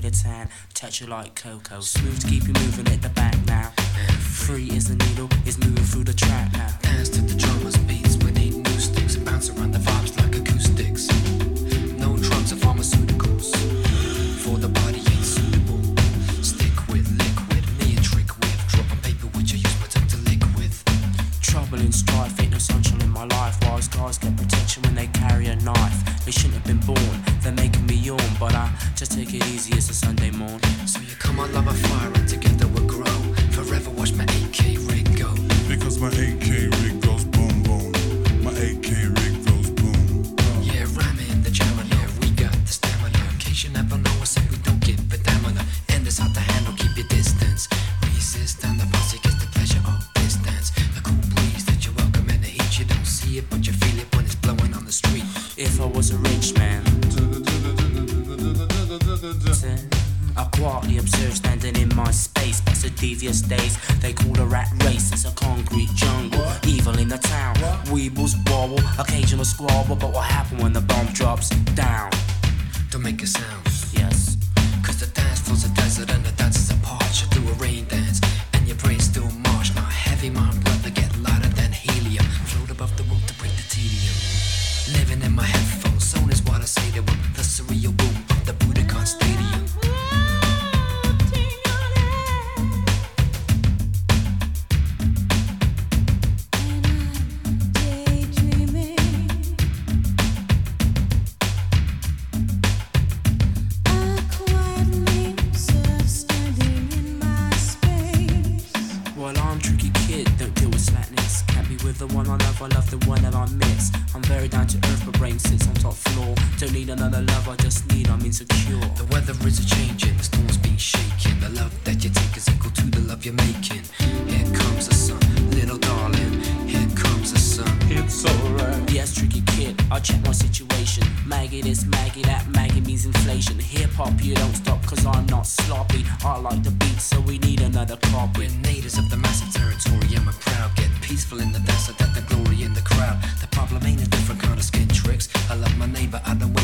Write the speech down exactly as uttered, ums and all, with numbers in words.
a tan, touch you like cocoa. Smooth to keep you moving at the back now. Free as the needle is moving through the track now. Dance to the drummer's beats with eight new sticks and bounce around the vibes like acoustics. No drugs or pharmaceuticals, for the body ain't suitable. Stick with liquid, me a trick with. Drop on paper which I use my tongue to lick with. Trouble and strife, ain't no sunshine in my life. Whilst guys get protection when they carry a knife. They shouldn't have been born, they're making me yawn. But I just take it easy, it's a Sunday morn. So you come on, love a fire and together we'll grow. Forever watch my A K rig go. Because my A K rig goes boom boom. My A K rig goes boom. Oh. Yeah, rhyming the jammer, yeah, we got the stamina. In case you never know, I say we don't give a damn on the end is hard to handle, keep your distance. Resist and the posse gets the pleasure of distance. The cool breeze that you welcome and the heat, you don't see it, but you feel it when it's blowing on the street. If I was a rich man, I quietly observe standing in my space. Past the devious days they call a rat race. It's a concrete jungle, evil in the town. Weebles wobble, occasional squabble. But what happened when the bomb drops down? Don't make a sound. Yes. Cause the dance floor's a desert and the dancers apart. You do a rain dance and your brain still march. Not heavy, my brother, get lighter than helium. Float above the rope to break the tedium. Living in my headphones, zone is what I say to them. The surreal boom of the Budokan Stadium. The one I love, I love the one that I miss. I'm very down to earth, my brain sits on top floor. Don't need another love, I just need, I'm insecure. The weather is a changing, the storm's been shaking. The love that you take is equal to the love you're making. Here comes the sun, little darling. Here comes the sun. It's alright. Yes, tricky kid, I check my situation. Maggie this, Maggie that, Maggie means inflation. Hip hop, you don't stop, cause I'm not sloppy. I like the beat, so we need another copy. We're natives of the massive territory, and we're proud. Get peaceful in the dance, so that the glory in the crowd. The problem ain't a different kind of skin tricks. I love my neighbor, I don't